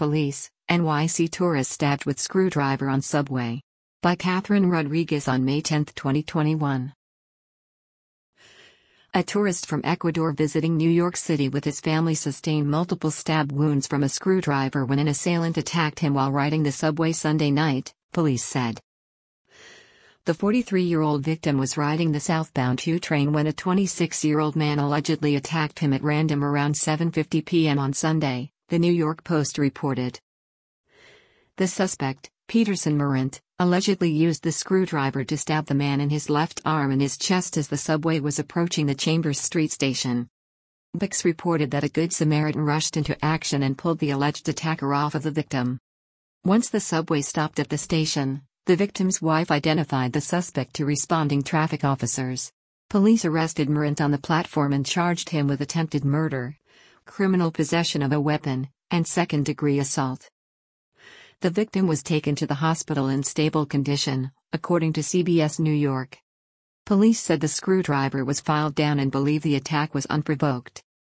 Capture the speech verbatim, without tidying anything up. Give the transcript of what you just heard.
Police, N Y C tourist stabbed with screwdriver on subway. By Catherine Rodriguez on May tenth, twenty twenty-one. A tourist from Ecuador visiting New York City with his family sustained multiple stab wounds from a screwdriver when an assailant attacked him while riding the subway Sunday night, police said. The forty-three-year-old victim was riding the southbound two train when a twenty-six-year-old man allegedly attacked him at random around seven fifty p m on Sunday, the New York Post reported. The suspect, Peterson Marant, allegedly used the screwdriver to stab the man in his left arm and his chest as the subway was approaching the Chambers Street station. V I X reported that a Good Samaritan rushed into action and pulled the alleged attacker off of the victim. Once the subway stopped at the station, the victim's wife identified the suspect to responding traffic officers. Police arrested Marant on the platform and charged him with attempted murder, criminal possession of a weapon, and second-degree assault. The victim was taken to the hospital in stable condition, according to C B S New York. Police said the screwdriver was filed down and believe the attack was unprovoked.